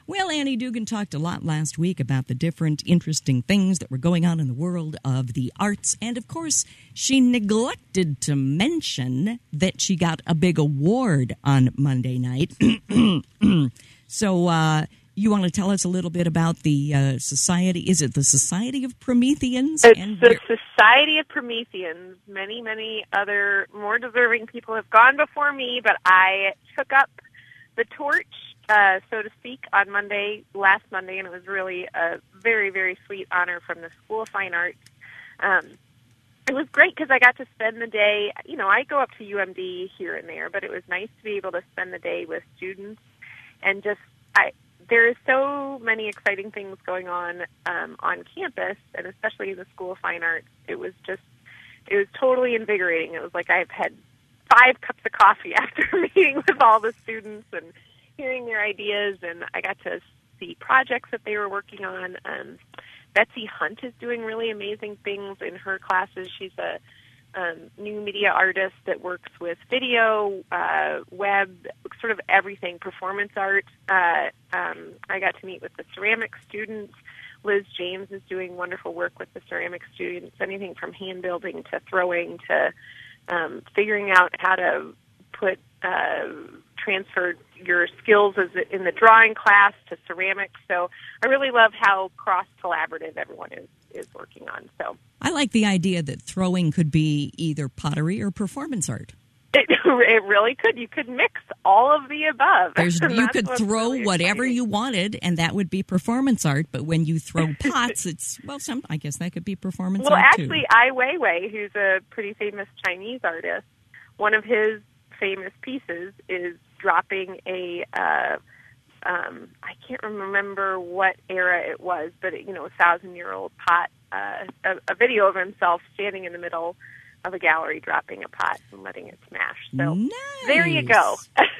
Well, Annie Dugan talked a lot last week about the different interesting things that were going on in the world of the arts. And, of course, she neglected to mention that she got a big award on Monday night. So you want to tell us a little bit about the Society? Is it the Society of Prometheans? It's the Society of Prometheans. Many, many other more deserving people have gone before me, but I took up the torch, so to speak, on last Monday, and it was really a very, very sweet honor from the School of Fine Arts. It was great because I got to spend the day, I go up to UMD here and there, but it was nice to be able to spend the day with students and there is so many exciting things going on campus, and especially in the School of Fine Arts. It was totally invigorating. It was like I've had 5 cups of coffee after meeting with all the students and hearing their ideas, and I got to see projects that they were working on. Betsy Hunt is doing really amazing things in her classes. She's a new media artist that works with video, web, sort of everything, performance art. I got to meet with the ceramics students. Liz James is doing wonderful work with the ceramics students, anything from hand building to throwing to figuring out how to transfer your skills in the drawing class to ceramics. So I really love how cross-collaborative everyone is working on. So I like the idea that throwing could be either pottery or performance art. It really could. You could mix all of the above. You could throw really whatever you wanted, and that would be performance art. But when you throw pots, I guess that could be performance art too. Well, actually, Ai Weiwei, who's a pretty famous Chinese artist, one of his famous pieces is dropping I can't remember what era it was, but a 1,000-year-old pot, a video of himself standing in the middle of a gallery dropping a pot and letting it smash. So nice. There you go.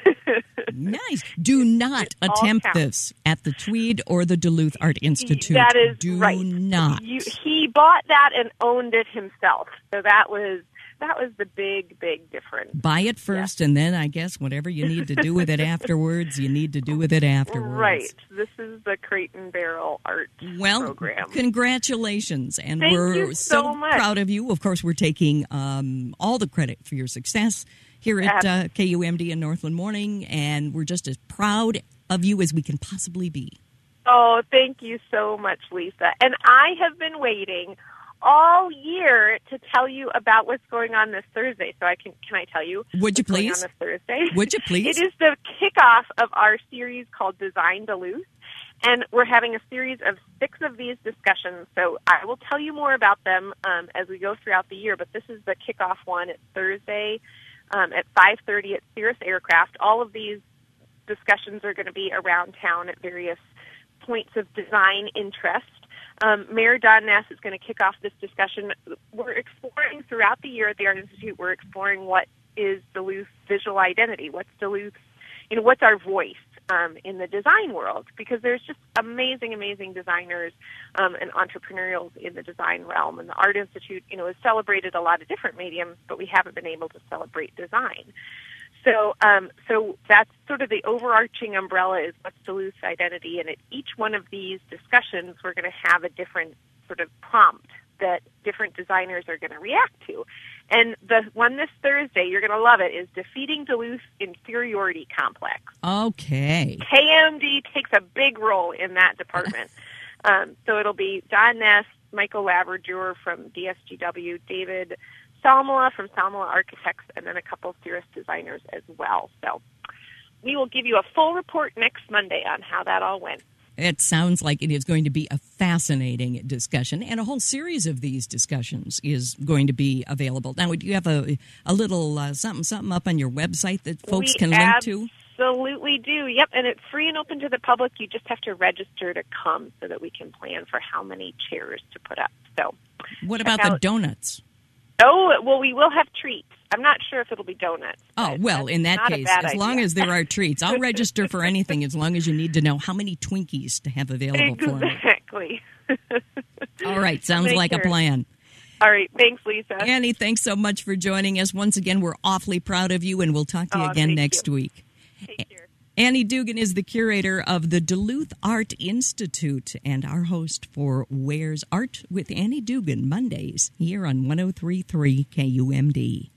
Nice. Do not attempt this at the Tweed or the Duluth Art Institute. That is right. Do not. He bought that and owned it himself. So that was the big, big difference. Buy it first, and then I guess whatever you need to do with it afterwards, you need to do with it afterwards. Right. This is the Crate and Barrel Art program. Congratulations. And Thank we're you so much. Proud of you. Of course, we're taking all the credit for your success here at KUMD in Northland Morning, and we're just as proud of you as we can possibly be. Oh, thank you so much, Lisa. And I have been waiting all year to tell you about what's going on this Thursday. So can I tell you? Would you please? Going on this Thursday? Would you please? It is the kickoff of our series called Design Duluth, and we're having a series of 6 of these discussions. So I will tell you more about them as we go throughout the year. But this is the kickoff one. It's Thursday at 5:30 at Cirrus Aircraft. All of these discussions are going to be around town at various points of design interest. Mayor Don Ness is going to kick off this discussion. We're exploring throughout the year at the Art Institute, we're exploring what is Duluth's visual identity, what's Duluth's, what's our voice in the design world, because there's just amazing, amazing designers and entrepreneurials in the design realm. And the Art Institute, has celebrated a lot of different mediums, but we haven't been able to celebrate design. So that's sort of the overarching umbrella is what's Duluth's identity, and at each one of these discussions, we're going to have a different sort of prompt that different designers are going to react to. And the one this Thursday, you're going to love it, is Defeating Duluth's Inferiority Complex. Okay. KMD takes a big role in that department. So it'll be Don Ness, Michael Laverjure from DSGW, David Salmola from Salmola Architects, and then a couple of Cirrus designers as well. So we will give you a full report next Monday on how that all went. It sounds like it is going to be a fascinating discussion, and a whole series of these discussions is going to be available. Now, do you have a little something up on your website that folks can link to? Absolutely do. Yep, and it's free and open to the public. You just have to register to come so that we can plan for how many chairs to put up. So, what about the donuts? Oh, well, we will have treats. I'm not sure if it'll be donuts. Oh, well, in that case, as long as there are treats, I'll register for anything as long as you need to know how many Twinkies to have available for me. Exactly. All right, sounds like a plan. All right, thanks, Lisa. Annie, thanks so much for joining us. Once again, we're awfully proud of you, and we'll talk to you again next week. Take care. Annie Dugan is the curator of the Duluth Art Institute and our host for Where's Art with Annie Dugan, Mondays here on 103.3 KUMD.